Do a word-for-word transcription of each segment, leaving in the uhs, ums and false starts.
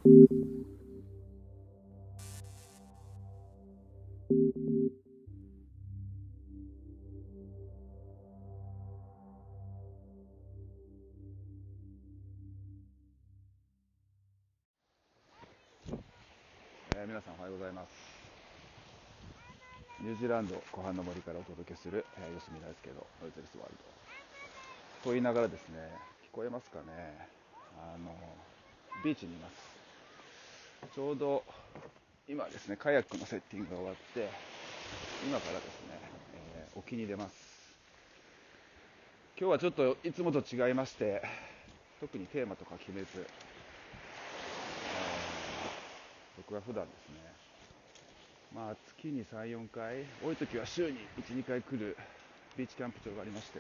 えー、皆さんおはようございます。ニュージーランド湖畔の森からお届けする、えー、吉見大輔のノイズレスワールドと言いながらですね、聞こえますかね。あのビーチにいます。ちょうど今ですね、カヤックのセッティングが終わって今からですね、えー、沖に出ます。今日はちょっといつもと違いまして、特にテーマとか決めず、えー、僕は普段ですね、まあ、月にさん、よんかい、多い時は週にいち、にかい来るビーチキャンプ場がありまして、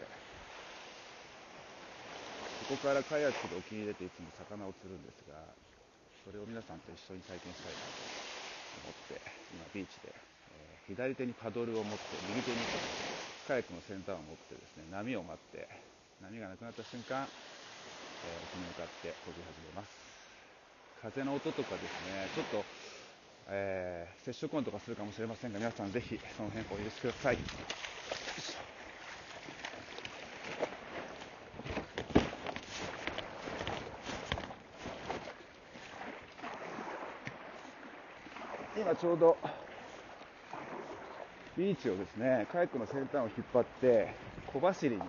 そこからカヤックで沖に出ていつも魚を釣るんですが、それを皆さんと一緒に体験したいなと思って今ビーチで、えー、左手にパドルを持って右手にカヤックの先端を持ってですね、波を待って、波がなくなった瞬間、えー、沖に向かって漕ぎ始めます。風の音とかですね、ちょっと、えー、接触音とかするかもしれませんが、皆さんぜひその辺お許しください。今ちょうどビーチをですね、カヤックの先端を引っ張って小走りに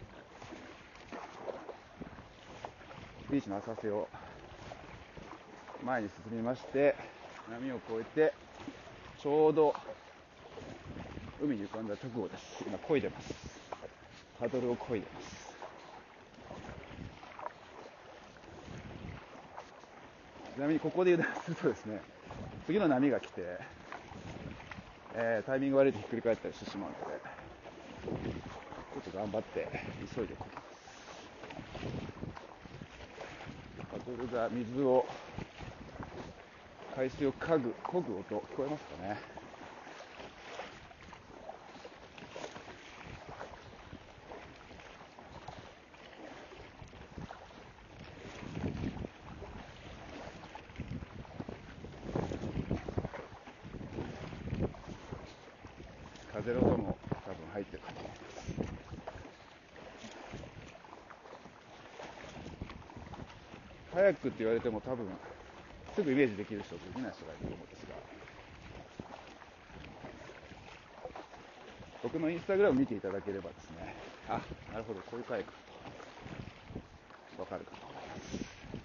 ビーチの浅瀬を前に進みまして、波を越えてちょうど海に浮かんだ直後です。今漕いでます。パドルを漕いでます。ちなみにここで油断するとですね、次の波が来て、えー、タイミング悪いとひっくり返ったりしてしまうので、ちょっと頑張って急いで漕ぎます。パドルが水を海水を嗅ぐ漕ぐ音聞こえますかね。風の音も多分入ってるかと思います。カヤックって言われても多分すぐイメージできる人とできない人がいると思うんですが、僕のインスタグラムを見ていただければですね、あ、なるほど、こういうカヤックかとわかるかと思います。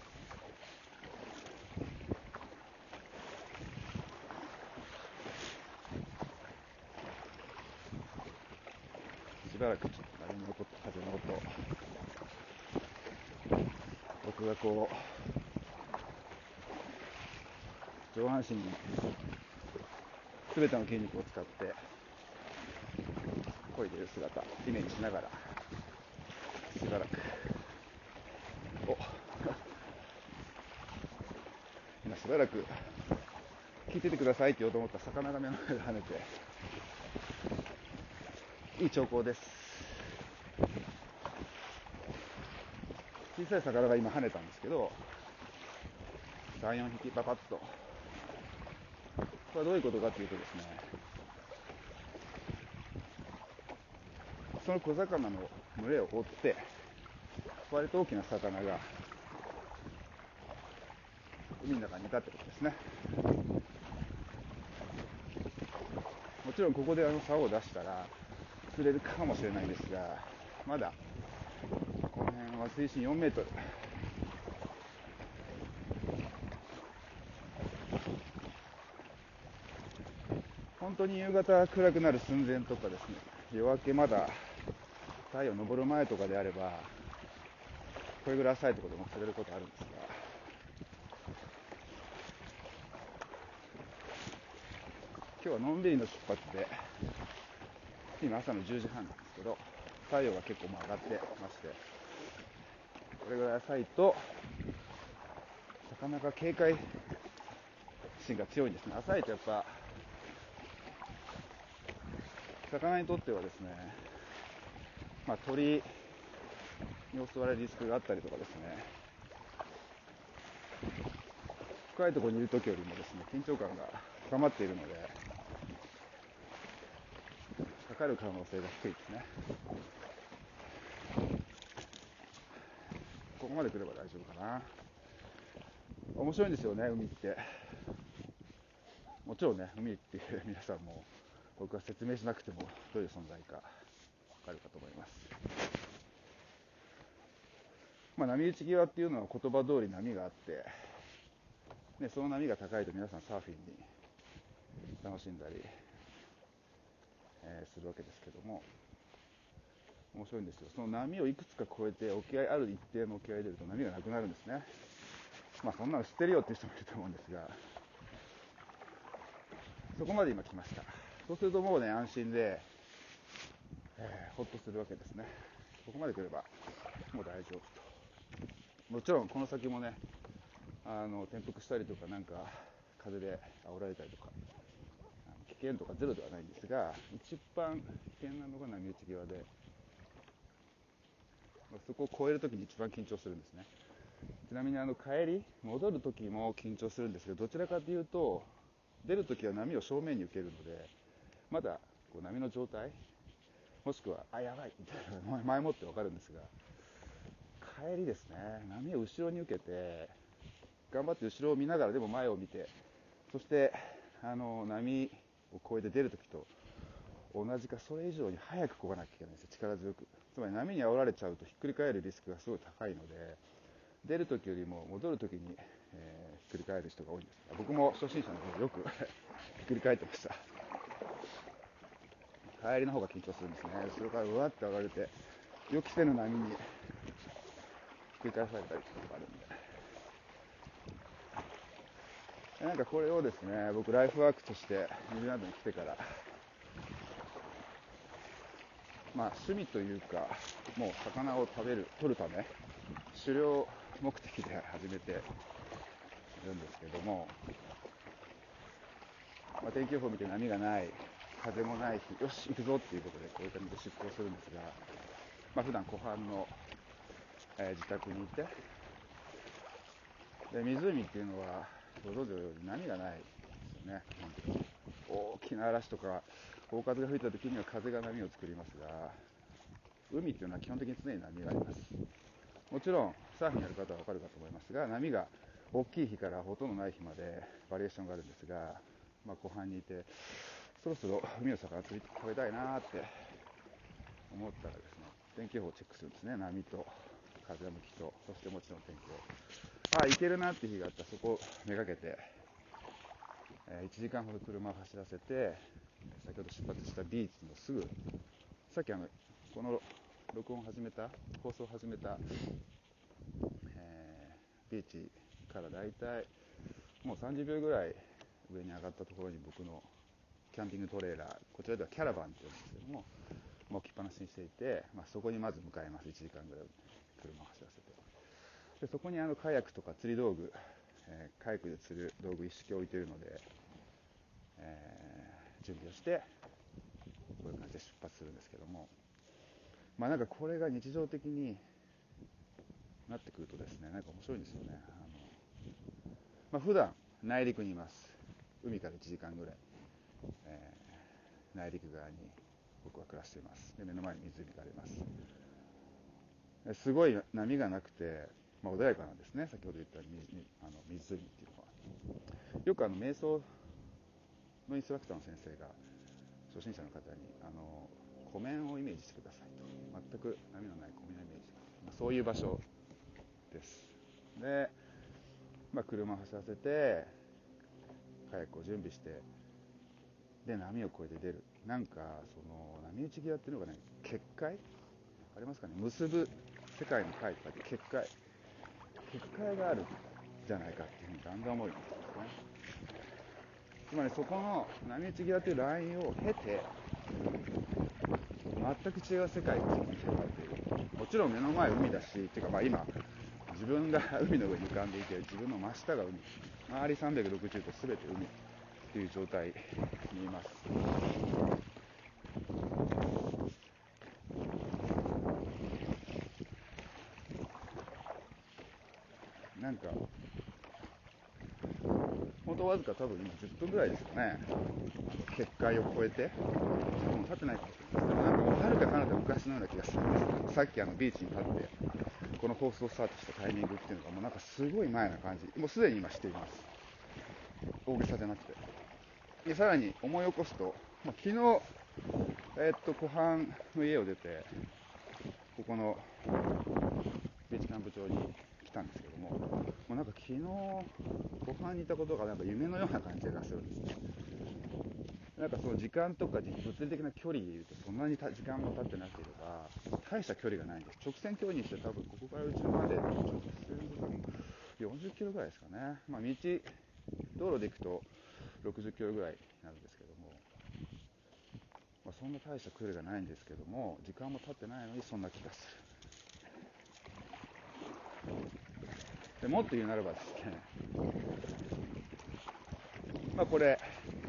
しばらくちょっと波の音と風の音、僕がこう上半身に全ての筋肉を使って漕いでいる姿イメージしながらしばらくお今しばらく聞いててくださいって言おうと思った魚が目の前で跳ねていい兆候です。小さい魚が今跳ねたんですけど、さん、よんひきパパッと。これはどういうことかというとですね、その小魚の群れを追って割と大きな魚が海の中にいたってことですね。もちろんここであの竿を出したら釣れるかもしれないんですが、まだこの辺は水深よんメートル、本当に夕方暗くなる寸前とかですね、夜明けまだ太陽昇る前とかであればこれぐらい浅いところでも釣れることあるんですが、今日はのんびりの出発で、今朝のじゅうじはんなんですけど、太陽が結構もう上がってまして、これぐらい浅いとなかなか警戒心が強いんですね。浅いとやっぱ魚にとってはですね、まあ、鳥に襲われるリスクがあったりとかですね、 深いところにいる時よりもですね、緊張感が高まっているので、かかる可能性が低いですね。ここまで来れば大丈夫かな。面白いんですよね、海って。もちろんね、海っていう皆さんも僕は説明しなくてもどういう存在かわかるかと思います。まあ、波打ち際っていうのは言葉通り波があって、ね、その波が高いと皆さんサーフィンに楽しんだり、えー、するわけですけども、面白いんですよ。その波をいくつか越えて沖合、ある一定の沖合に出ると波がなくなるんですね。まあそんなの知ってるよっていう人もいると思うんですが、そこまで今来ました。そうするともうね、安心で、えー、ほっとするわけですね。ここまで来ればもう大丈夫と。もちろんこの先もね、あの転覆したりとか、なんか風で煽られたりとか、あの危険とかゼロではないんですが、一番危険なのが波打ち際で、そこを越えるときに一番緊張するんですね。ちなみにあの帰り戻るときも緊張するんですけど、どちらかというと出るときは波を正面に受けるので、まだこう波の状態、もしくはあやばいみたいなのが前もって分かるんですが、帰りですね、波を後ろに受けて頑張って後ろを見ながらでも前を見て、そしてあの波を越えて出るときと同じかそれ以上に早く漕がなきゃいけないんですよ、力強く。つまり波に煽られちゃうとひっくり返るリスクがすごい高いので、出るときよりも戻るときに、えー、ひっくり返る人が多いんですが、僕も初心者の頃よくひっくり返ってました。帰りの方が緊張するんですね。後ろからうわって上がれて、予期せぬ波にひっくり返されたりとかあるんで、なんかこれをですね、僕ライフワークとしてニュージーランドに来てから、まあ趣味というか、もう魚を食べる、取るため、狩猟目的で始めているんですけども、まあ、天気予報を見て波がない、風もない日、よし行くぞっていうことでこういう感じで出航するんですが、まあ、普段湖畔の、えー、自宅にいて、で湖っていうのはご存知のように波がないですよね。大きな嵐とか大風が吹いた時には風が波を作りますが、海っていうのは基本的に常に波があります。もちろんサーフィンやる方は分かるかと思いますが、波が大きい日からほとんどない日までバリエーションがあるんですが、まあ、湖畔にいてそろそろ海の魚釣り食べたいなって思ったらですね、天気予報をチェックするんですね。波と風向きと、そしてもちろん天気予報。あ、行けるなって日があったらそこをめがけて、えー、いちじかんほど車を走らせて、先ほど出発したビーチのすぐ、さっきあのこの録音を始めた放送を始めた、えー、ビーチからだいたいもうさんじゅうびょうぐらい上に上がったところに僕のキャンピングトレーラー、こちらではキャラバンって言うんですけども、まあ、置きっぱなしにしていて、まあ、そこにまず向かいます。いちじかんぐらい車を走らせて、でそこにあのカヤックとか釣り道具、えー、カヤックで釣る道具一式置いているので、えー、準備をしてこういう感じで出発するんですけども、まあなんかこれが日常的になってくるとですね、なんか面白いんですよね。あの、まあ、普段内陸にいます。海からいちじかんぐらい、えー、内陸側に僕は暮らしています。で目の前に湖があります。すごい波がなくて、まあ、穏やかなんですね。先ほど言ったあの湖っていうのは、よくあの瞑想のインストラクターの先生が初心者の方にあの湖面をイメージしてくださいと、全く波のない湖面をイメージしてください、まあ、そういう場所です。で、まあ、車を走らせてカヤックを準備して、で波を越えて出る。なんかその波打ち際っていうのがね、結界ありますかね。結ぶ世界の界とかで結界結界があるんじゃないかっていうふうにだんだん思うようになってますね。つまりそこの波打ち際というラインを経て全く違う世界がそこに広がっている。もちろん目の前海だし、っていうかまあ今自分が海の上に浮かんでいて、自分の真下が海、周りさんびゃくろくじゅうど全て海という状態にいます。なんかとわずか多分今じゅっぷんぐらいですかね、あの結界を越えて、もう立ってないかもしれないです。でもなんかもうはるか彼方昔のような気がするんです。さっきあのビーチに立ってこの放送スタートしたタイミングっていうのがもうなんかすごい前な感じ、もうすでに今しています。大げさじゃなくて。でさらに思い起こすと、まあ、昨日、えー、っと湖畔の家を出てここのビーチキャンプ場に来たんですけども、もうなんか昨日湖畔にいたことがなんか夢のような感じがするんですね。なんかその時間とか物理的な距離でいうとそんなに時間も経ってなければ大した距離がないんです。直線距離にして多分ここからうちのまで直線で多分よんじゅっキロぐらいですかね。まあ道道路で行くとろくじゅっキロぐらいになるんですけども、まあ、そんな大した距離がないんですけども、時間も経ってないのにそんな気がする。でもっと言うならばですね、まあこれ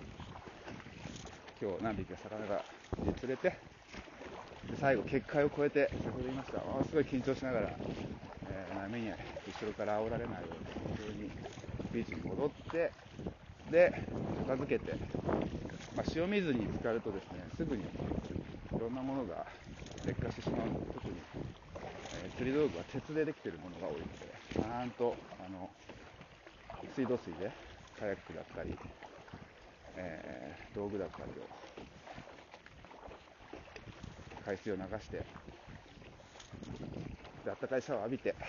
今日何匹か魚が釣れて、で最後結界を越えて、先ほど言いました、ものすごい緊張しながら、えー、波に後ろから煽られないように普通にビーチに戻って、で片付けて、まあ、塩水に浸かるとですね、すぐにいろんなものが劣化してしまうので、特に、えー、釣り道具は鉄でできているものが多いので、ちゃんとあの水道水でカヤックだったり、えー、道具だったりを海水を流して、であったかいシャワーを浴びて、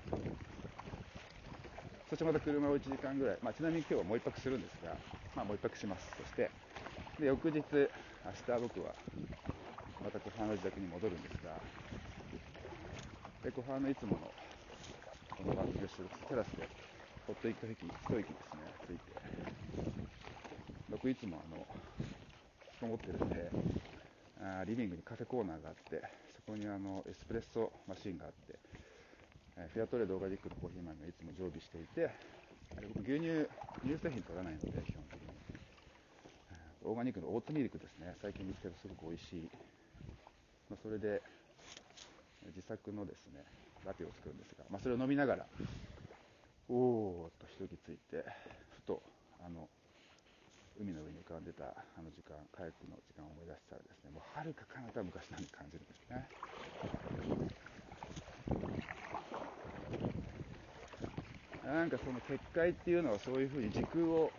そしてまた車をいちじかんぐらい、まあ、ちなみに今日はもう一泊するんですが、まあ、もう一泊します。そしてで翌日、明日僕はまた湖畔の自宅に戻るんですが、で湖畔のいつものこの番組を収録するテラスでほっと一息一息ですねついて、僕いつもあの引きこもってるんで、あリビングにカフェコーナーがあって、そこにあのエスプレッソマシンがあって、えフェアトレードオーガニックのコーヒー豆をいつも常備していて、僕牛乳乳製品取らないので基本的にオーガニックのオートミルクですね、最近見つけるとすごく美味しい、まあ、それで自作のですねラテを作るんですが、まあ、それを飲みながらおーっと一息ついて、ふとあの海の上に浮かんでたあの時間、カヤックの時間を思い出したらですね、もうはるか彼方昔なのに感じるんですね。なんかその結界っていうのはそういうふうに時空を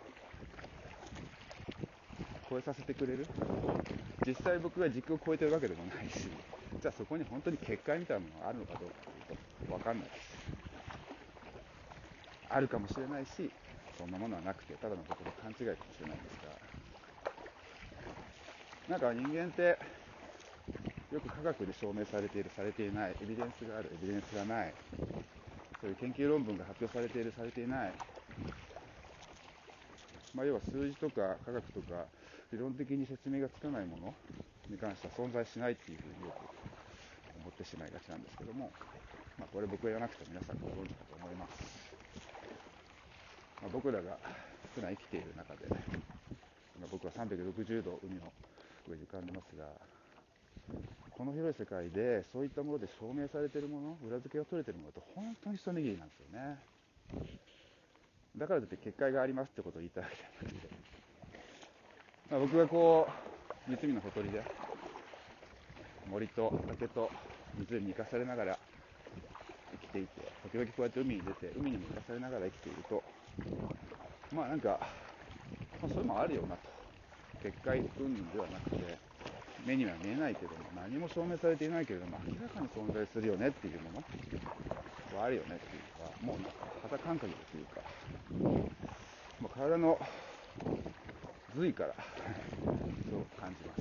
超えさせてくれる。実際僕が時空を超えてるわけでもないし、じゃあそこに本当に結界みたいなものがあるのかどうかというと分かんないです。あるかもしれないし、そんなものはなくてただの僕の勘違いかもしれないんですが、なんか人間ってよく科学で証明されているされていない、エビデンスがあるエビデンスがない、そういう研究論文が発表されているされていない、まあ、要は数字とか科学とか理論的に説明がつかないものに関しては存在しないっていうふうによく思ってしまいがちなんですけども、まあ、これ僕が言わなくても皆さんご存知かと思います。まあ、僕らが普段生きている中で、今僕はさんびゃくろくじゅうど海の上に浮かんでますが、この広い世界でそういったもので証明されているもの、裏付けが取れているものって本当に一握りなんですよね。だからといって結界がありますってことを言いたいわけじゃなくて、まあ、僕がこう三海のほとりで森と畑と湖に生かされながら生きていて、時々こうやって海に出て海にも生かされながら生きていると、まあなんか、まあ、そういうのもあるよなと。結界云々ではなくて、目には見えないけども何も証明されていないけれども明らかに存在するよねっていうものはあるよねっていうのはもうなんか肌感覚というか、もう体の髄からそう感じます。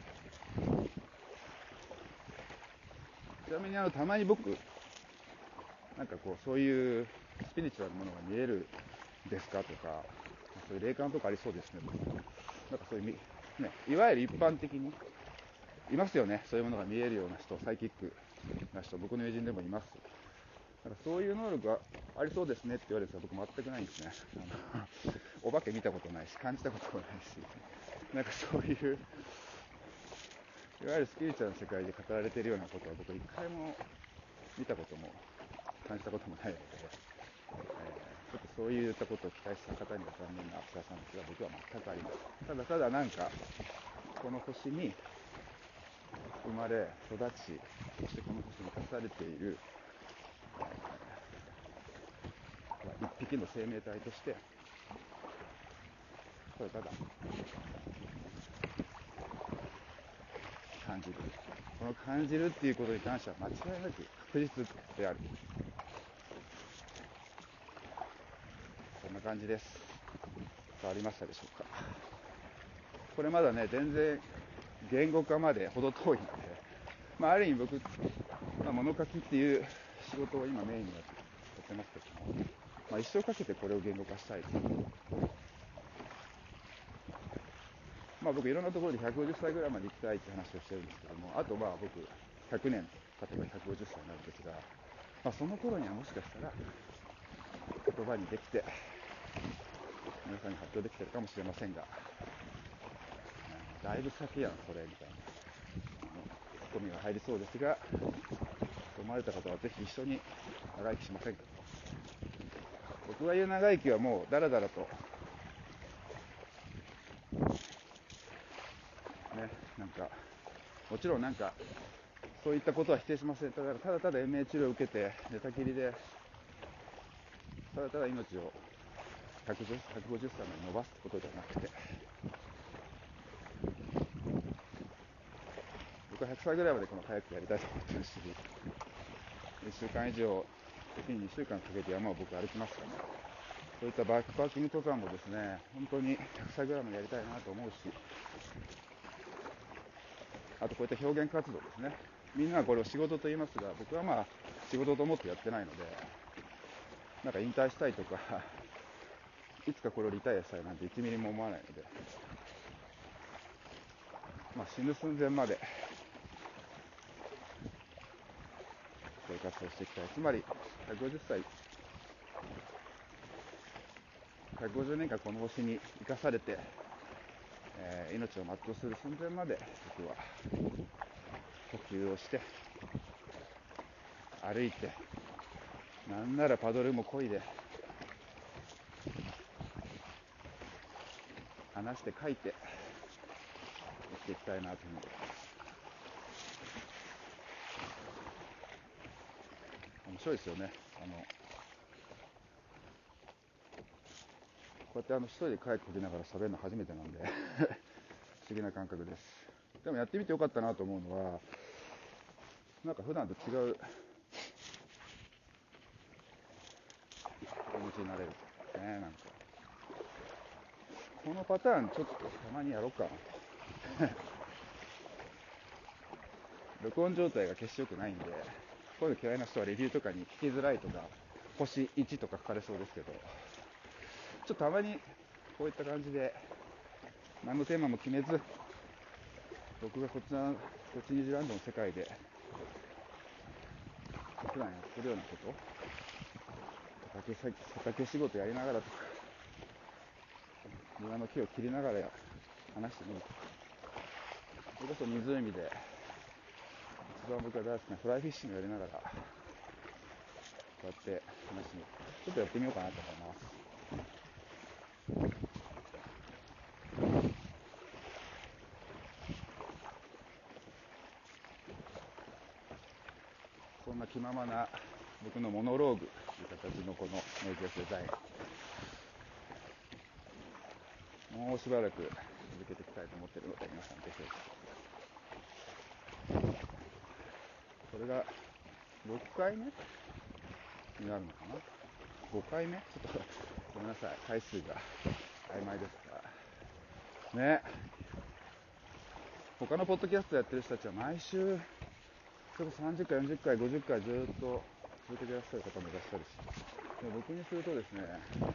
ちなみにあのたまに僕なんかこうそういうスピリチュアルなものが見えるですかとか、そういう霊感とかありそうですねとか、なんかそういうね、いわゆる一般的にいますよね、そういうものが見えるような人、サイキックな人、僕の友人でもいます。なんかそういう能力がありそうですねって言われると僕全くないんですね。あのお化け見たことないし感じたこともないし、なんかそういういわゆるスピリチュアルの世界で語られているようなことは僕は一回も見たことも感じたこともないので、えー、ちょっとそういったことを期待した方には残念なお知らせなんですが、僕は全くありません。ただただなんかこの星に生まれ育ち、そしてこの星に生かされている、えー、一匹の生命体としてただただ感じる。この感じるっていうことに関しては間違いなく確実である。そんな感じです。伝わりましたでしょうか。これまだね、全然言語化まで程遠いので、まあ、ある意味僕、まあ、物書きっていう仕事を今メインにやってますけども、まあ、一生かけてこれを言語化したいと。まあ、僕いろんなところでひゃくごじゅっさいぐらいまで行きたいって話をしてるんですけども、あとまあ僕ひゃくねん経てばひゃくごじゅっさいになるんですが、まあ、その頃にはもしかしたら言葉にできて皆さんに発表できてるかもしれませんが、だいぶ先やんそれみたいなツッコミが入りそうですが、と思われた方はぜひ一緒に長生きしませんか。僕が言う長生きはもうだらだらとね、なんかもちろんなんかそういったことは否定しません。ただただただ延命治療を受けて寝たきりでただただ命をひゃくごじゅっさいまで伸ばすことではなくて、僕はひゃくさいぐらいまでこのカヤックやりたいと思ってるし、いっしゅうかん以上、時ににしゅうかんかけて山を僕歩きますから、そういったバックパッキング登山もですね、本当にひゃくさいぐらいまでやりたいなと思うし、あとこういった表現活動ですね。みんなはこれを仕事と言いますが、僕はまあ仕事と思ってやってないので、なんか引退したいとか、いつかこれをリタイアしたいなんていちミリも思わないので、まあ、死ぬ寸前まで生活をしていきたい。つまりひゃくごじゅっさい、ひゃくごじゅうねんかんこの星に生かされて、えー、命を全うする寸前まで僕は呼吸をして歩いて、なんならパドルも漕いで話して書いて生きていきたいなというふうに思います。面白いですよね。あのこうやってあの一人でカヤック漕ぎながら喋るの初めてなんで不思議な感覚です。でもやってみてよかったなと思うのは、なんか普段と違う気持ちになれるね。なんかこのパターンちょっとたまにやろうかなと録音状態が決して良くないんで、こういうの嫌いな人はレビューとかに聞きづらいとか星いちとか書かれそうですけど、ちょっとたまにこういった感じで何のテーマも決めず、僕がこちらこっちニュージーランドの世界で普段やってるようなこと、畑, 畑仕事やりながらとか庭の木を切りながら話してみるとか、それこそ湖で一番僕が大好きなフライフィッシングやりながらこうやって話してみる、ちょっとやってみようかなと思います。そんな気ままな僕のモノローグという形のこのノイズレスデザイン、もうしばらく続けていきたいと思っているので、皆さんぜひお聞きください。これがろっかいめになるのかな、ごかいめ、ちょっとごめんなさい、回数が曖昧ですがね。他のポッドキャストやってる人たちは毎週さんじゅっかいよんじゅっかいごじゅっかいずっと続けてらっしゃる方もいらっしゃるし、でも僕にするとですね、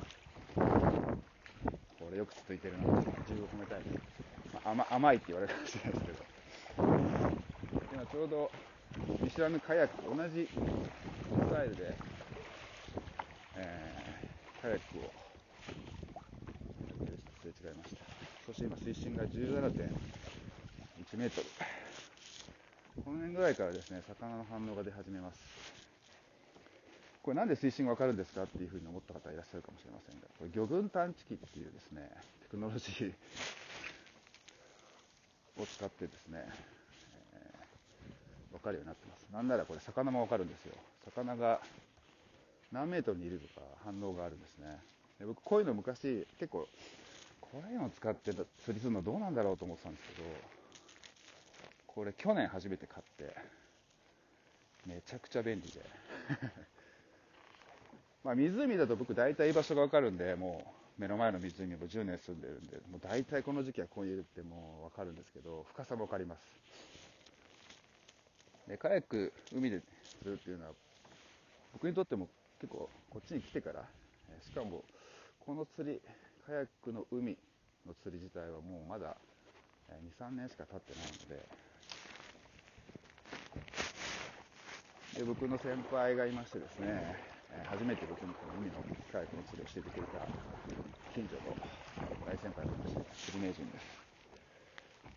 これよく続いてるなと自分を褒めたいです。まあ、甘, 甘いって言われるかもしれないですけど、今ちょうど見知らぬカヤック、同じスタイルで、えー、カヤックをやってる人すれ違いました。そして今水深が じゅうななてんいちメートル、この辺ぐらいからですね、魚の反応が出始めます。 これなんで水深が分かるんですかっていうふうに思った方いらっしゃるかもしれませんが、これ魚群探知機っていうですねテクノロジーを使ってですね、えー、分かるようになってます。なんならこれ魚も分かるんですよ。魚が何メートルにいるとか反応があるんですね。で僕こういうの昔結構こういうのを使って釣りするのどうなんだろうと思ってたんですけど、これ去年初めて買ってめちゃくちゃ便利でまあ湖だと僕大体居場所が分かるんで、もう目の前の湖もじゅうねん住んでるんで、もう大体この時期はここにいるってもう分かるんですけど、深さも分かります。でカヤック海で釣るっていうのは僕にとっても結構こっちに来てから、しかもこの釣りカヤックの海の釣り自体はもうまだにさんねんしか経ってないので、で僕の先輩がいましてですね、初めて僕にこの海のカヤックの釣りを教えてくれた近所の大先輩がいまして、釣り名人です。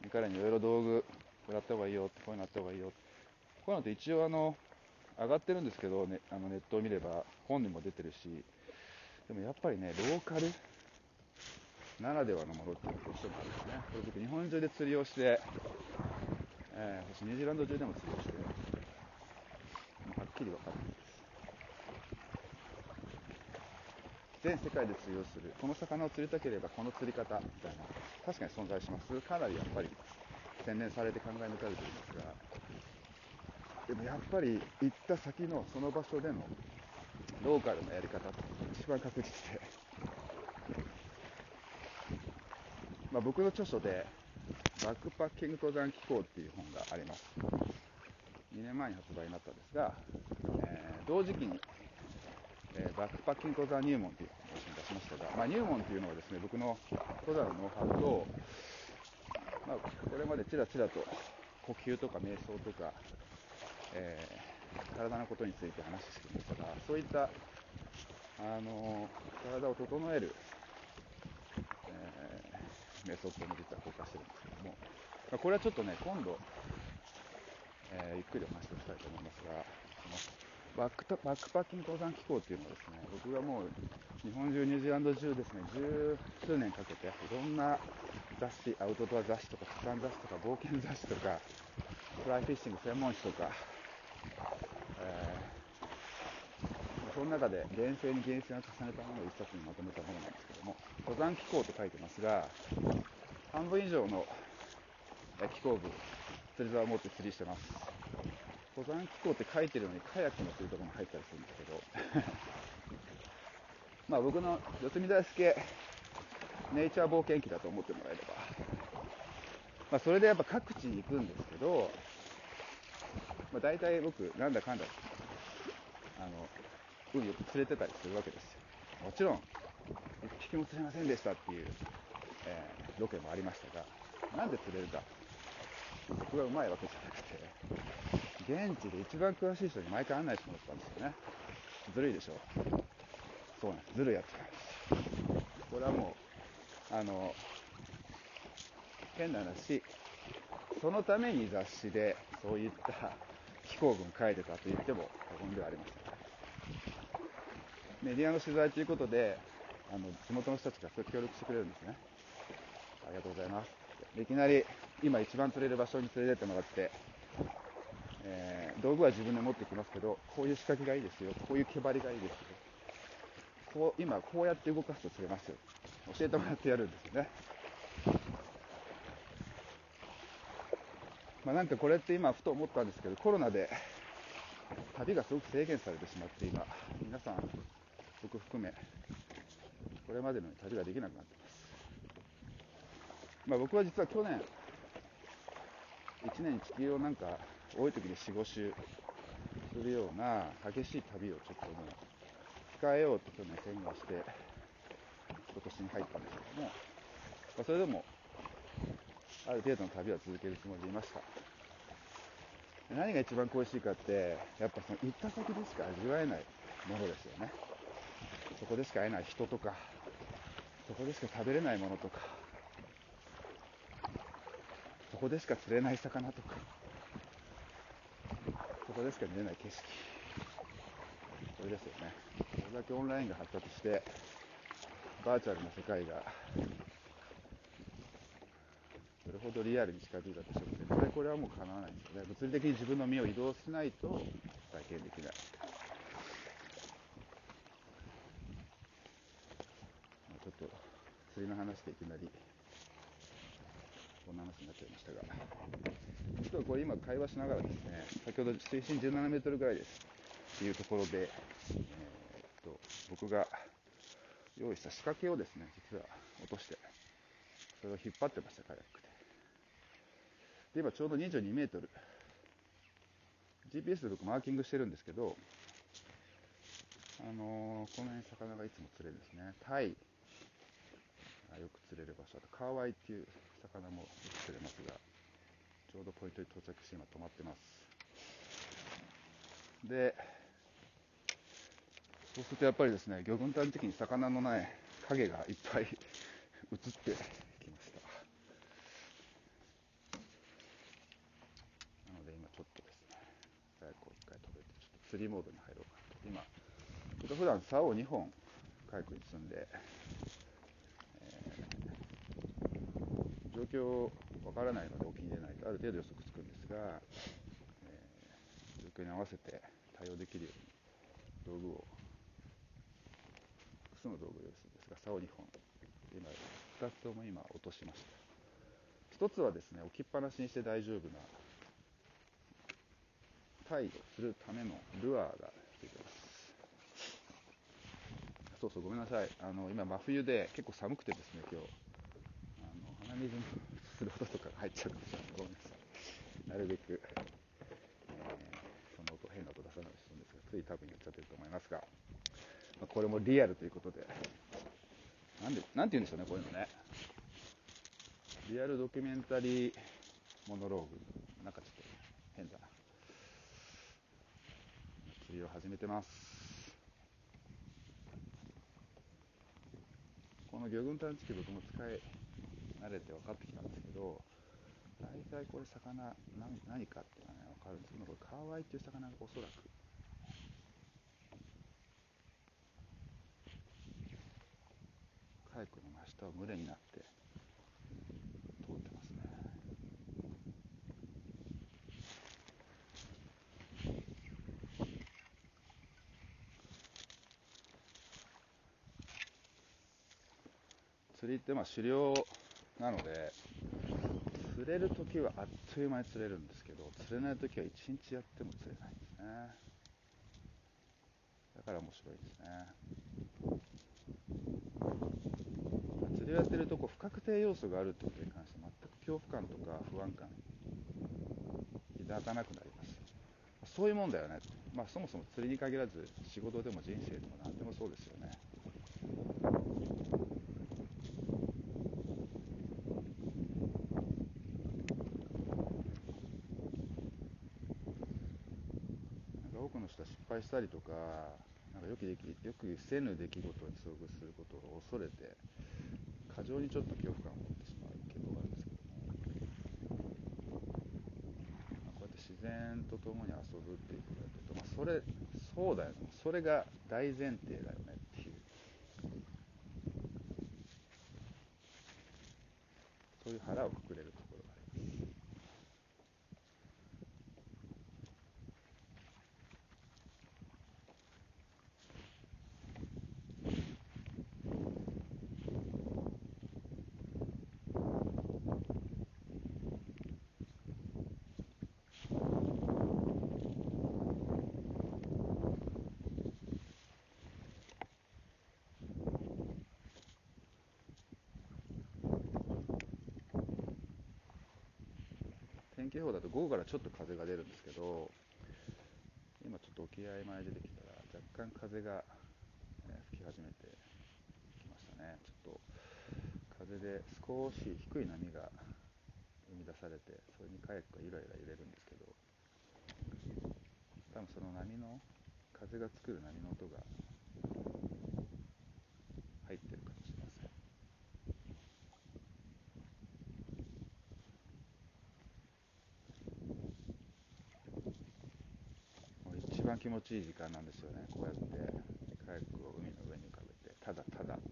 彼にいろいろ道具これやった方がいいよって、こういうのやった方がいいよって、こういうのって一応あの上がってるんですけど、ね、あのネットを見れば本にも出てるし、でもやっぱりねローカルならではのものっていうのがどうしてもあるんですね。これ僕日本中で釣りをして、えー、ニュージーランド中でも釣りをして、もうはっきり分かるんです。全世界で釣りをする、この魚を釣りたければこの釣り方みたいな、確かに存在します。かなりやっぱり洗練されて考え抜かれているんですが、でもやっぱり行った先のその場所でのローカルなやり方っていうのが一番確実で、まあ、僕の著書でバックパッキング登山機構っていう本があります。にねんまえに発売になったんですが、えー、同時期に、えー、バックパッキング登山入門という本を出しましたが、まあ、入門というのはですね、僕の登山のノウハウと、まあ、これまでちらちらと呼吸とか瞑想とか、えー、体のことについて話していましたが、そういったあの体を整える、えー、メソッドも実は公開してるんですけども、まあ、これはちょっとね今度、えー、ゆっくりお話しておきたいと思いますが、そのバックタバックパッキング登山機構っていうのはですね、僕がもう日本中ニュージーランド中ですね十数年かけていろんな雑誌、アウトドア雑誌とか登山雑誌とか冒険雑誌とかフライフィッシング専門誌とか、えー、その中で厳正に厳正を重ねたものを一冊にまとめたものなんですけども、登山機構と書いてますが、半分以上の機構部釣り竿を持って釣りしてます。登山機構って書いてるのにカヤックの釣りとかも入ったりするんですけどまあ僕の四隅大輔ネイチャー冒険記だと思ってもらえれば、まあ、それでやっぱ各地に行くんですけど、まあ、大体僕なんだかんだあの海を釣れてたりするわけですよ。もちろん一匹も釣れませんでしたっていう、えー、ロケもありましたが、なんで釣れるか、僕がうまいわけじゃなくて、現地で一番詳しい人に毎回案内してもらったんですよね。ずるいでしょ。そうなんです、ずるいやつなんです。これはもうあの変な話、そのために雑誌でそういった機構文書いてたと言っても過言ではありません。メディアの取材ということで、あの地元の人たちが協力してくれるんですね。ありがとうございます。いきなり今一番釣れる場所に連れてってもらって、えー、道具は自分で持ってきますけど、こういう仕掛けがいいですよ、こういう毛張りがいいですよ、こう今こうやって動かすと釣れますよ、教えてもらってやるんですよね。まあ、なんかこれって今ふと思ったんですけど、コロナで旅がすごく制限されてしまって、今皆さん僕含めこれまでのように旅ができなくなってます。まあ、僕は実は去年いちねんに地球をなんか多い時で よん,ご 周するような激しい旅をちょっともう控えようと去年宣言して今年に入ったんですけども、まあ、それでもある程度の旅は続けるつもりでいました。何が一番恋しいかって、やっぱその行った先でしか味わえないものですよね。そこでしか会えない人とか、そこでしか食べれないものとか、そこでしか釣れない魚とか、そこでしか見れない景色、 それですよね。これだけオンラインが発達してバーチャルな世界がどれほどリアルに近づいたとしても絶対これはもう叶わないんですよね。物理的に自分の身を移動しないと体験できない。ちょっと釣りの話でいきなりこんな話になっちゃいましたが、実はこれ今会話しながらですね、先ほど水深じゅうななメートルぐらいですっていうところで、えー、っと僕が用意した仕掛けをですね、実は落としてそれを引っ張ってました、カヤックで。で今ちょうどにじゅうにメートル ジーピーエス で僕マーキングしてるんですけど、あのー、この辺魚がいつも釣れるんですね。タイよく釣れる場所だとカワイっていう魚もよく釣れますが、ちょうどポイントに到着して今止まってます。でそうするとやっぱりですね、魚群探知機に魚のない影がいっぱい映ってきました。なので今ちょっとですね、カヤックをいっかい止めてちょっと釣りモードに入ろうかなと。今ちょっと普段竿をにほんカヤックに積んで、状況わからないので沖に出ないとある程度予測つくんですが、えー、状況に合わせて対応できるように道具を複数の道具を用意するんですが、竿にほん今ふたつとも今落としました。ひとつはですね、置きっぱなしにして大丈夫なタイを釣るためのルアーがついてます。そうそう、ごめんなさい、あの今真冬で結構寒くてですね、今日あの鼻水のする音とかが入っちゃうかもしれない。ごめんなさい。なるべく、えー、その音変な音出さないようにするんですが、つい多分言っちゃってると思いますが、まあ、これもリアルということで、なんでなんて言うんでしょうね、こういうのね。リアルドキュメンタリーモノローグ、なんかちょっと変だな。釣りを始めてます。この魚群探知機僕も使い慣れて分かってきたんですけど、大体これ魚 何, 何かっていうのはね分かるんですけど、これカワイっていう魚がおそらくカヤックの真下を群れになって通ってますね。釣りってまあ狩猟なので、釣れるときはあっという間に釣れるんですけど、釣れないときはいちにちやっても釣れないんですね。だから面白いですね。釣りをやってるとこう不確定要素があるってことに関して全く恐怖感とか不安感抱かなくなります。そういうもんだよね。まあそもそも釣りに限らず仕事でも人生でも何でもそうですよね。なんか多くの人は失敗したりとか、なんか予期できよくせぬ出来事に遭遇することを恐れて過剰にちょっと恐怖感を持ってしまう傾向があるんですけども、まあ、こうやって自然と共に遊ぶっていうことをやってると、まあ、それそうだよね、それが大前提だよねっていう、そういう腹をくくれるところがあります。天気予報だと午後からちょっと風が出るんですけど、今ちょっと沖合前出てきたら若干風が吹き始めてきましたね。ちょっと風で少し低い波が生み出されて、それにカヤックがゆらゆら揺れるんですけど、多分その波の風が作る波の音が入ってるかもしれません。一番番気持ちいい時間なんですよね。こうやってカヤックを海の上に浮かべて、ただただ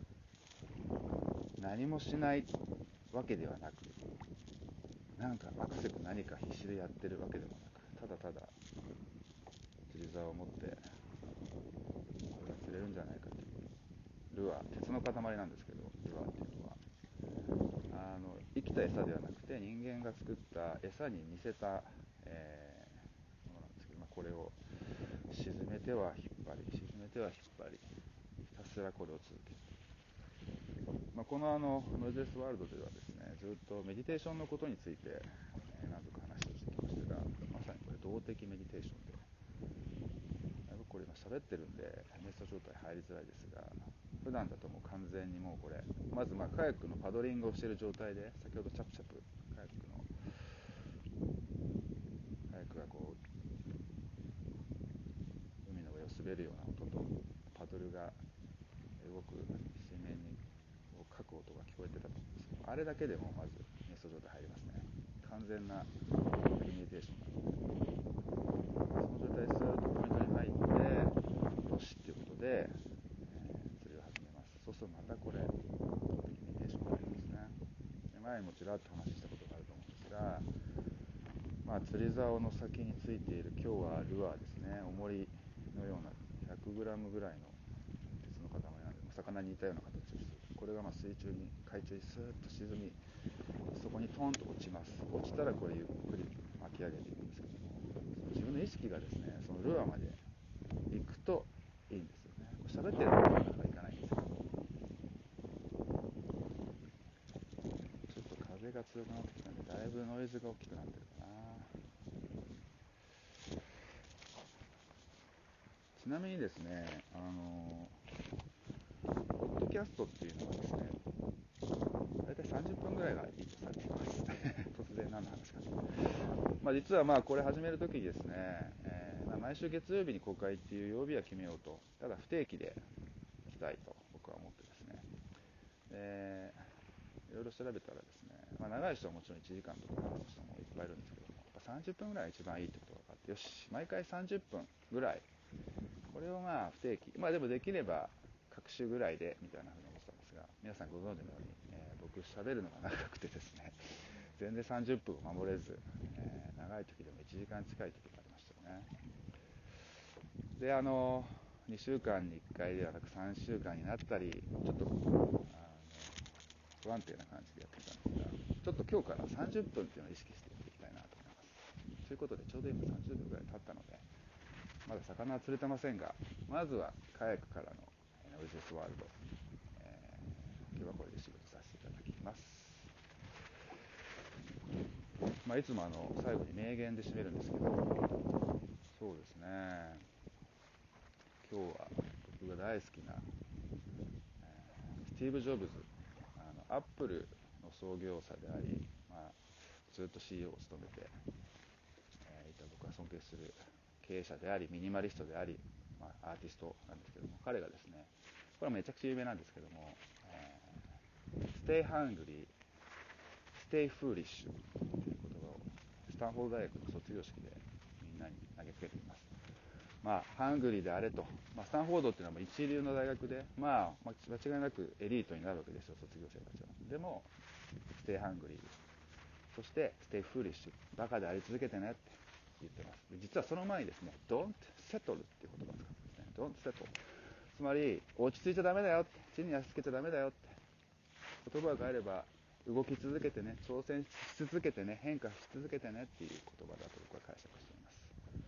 何もしないわけではなく、なんかアクセク何か必死でやってるわけでもなく、ただただ釣り竿を持って、これが釣れるんじゃないかというルアー、鉄の塊なんですけど、ルアーっていうのはあの生きた餌ではなくて人間が作った餌に似せた、えーものなんですけど、まあ、これを沈めては引っ張り沈めては引っ張り、ひたすらこれを続ける。まあ、このあのノイズレスワールドではですね、ずっとメディテーションのことについて、えー何度か話をしてきましたが、まさにこれ動的メディテーションで、僕これ今喋ってるんで瞑想状態入りづらいですが、普段だともう完全にもうこれ、まずまあカヤックのパドリングをしている状態で、先ほどチャプチャプカヤックのカヤックがこう海の上を滑るような音とパドルが動く水面にかく音が聞こえてたと思うんですけど、あれだけでもまず瞑想状態入りますね。完全なメディテーションなので、その状態でスーッとポイントに入ってよしっていうことで、えー、釣りを始めます。そうするとまたこれ動的メディテーションに入るんですね。で前にもちらっと話したことがあると思うんですが、まあ、釣り竿の先についている、今日はルアーですね、重りのような ひゃくグラム ぐらいの鉄の塊なんで、魚に似たような形をする。これがまあ水中に海中にスーッと沈み、そこにトンと落ちます。落ちたらこれゆっくり巻き上げていくんですけども、その自分の意識がですね、そのルアーまで行くといいんですよね。これ喋ってるとなかなかいかないんですけど、ちょっと風が強くなってきたんで、だいぶノイズが大きくなってるかな。ちなみにですね、あのポッドキャストっていうのはですね、大体さんじゅっぷんぐらいがいいとされています突然何の話かと、まあ、実はまあこれ始めるときにですね、えーまあ、毎週月曜日に公開っていう曜日は決めようと、ただ不定期でいきたいと僕は思ってですね、でいろいろ調べたらですね、まあ、長い人はもちろんいちじかんとか話す人もいっぱいいるんですけども、やっぱさんじゅっぷんぐらいが一番いいってことが分かって、よし毎回さんじゅっぷんぐらい、これをまあ不定期、まあでもできれば各週ぐらいでみたいなふうに思ってたんですが、皆さんご存知のように、えー、僕喋るのが長くてですね、全然さんじゅっぷんを守れず、えー、長い時でもいちじかん近い時がありましたよね。であのにしゅうかんにいっかいではなくさんしゅうかんになったり、ちょっとあの不安定な感じでやってきたんですが、ちょっと今日からさんじゅっぷんっていうのを意識してやっていきたいなと思います。ということでちょうど今さんじゅっぷんぐらい経ったので、まだ魚は釣れてませんが、まずはカヤックからのノイズレスワールド、えー、今日はこれで仕事させていただきます。まあ、いつもあの最後に名言で締めるんですけど、そうですね、今日は僕が大好きな、えー、スティーブ・ジョブズ、あのアップルの創業者であり、まあ、ずっと シーイーオー を務めて、えー、いた僕が尊敬する経営者でありミニマリストであり、まあ、アーティストなんですけども、彼がですね、これはめちゃくちゃ有名なんですけども、えー、Stay hungry, stay foolish という言葉をスタンフォード大学の卒業式でみんなに投げつけています。まあ、ハングリーであれと、まあ、スタンフォードっていうのは一流の大学で、まあ、間違いなくエリートになるわけですよ、卒業生たちは。でも、ステイハングリー、そしてステイフーリッシュ、バカであり続けてねって言ってます。実はその前にですね、don't settle っていう言葉を使ってますね。don't settle。つまり、落ち着いちゃダメだよって、地に足つけちゃダメだよって。言葉を変えれば、動き続けてね、挑戦し続けてね、変化し続けてねっていう言葉だと僕は解釈しています。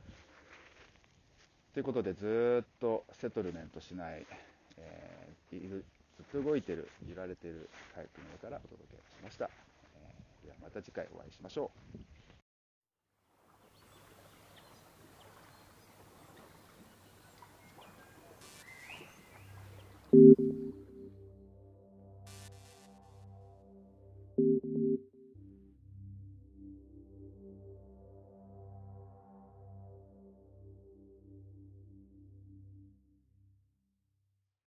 ということで、ずっとセトルメントしない、えー、いるずっと動いている、揺られているカヤックの上からお届けしました。えー、ではまた次回お会いしましょう。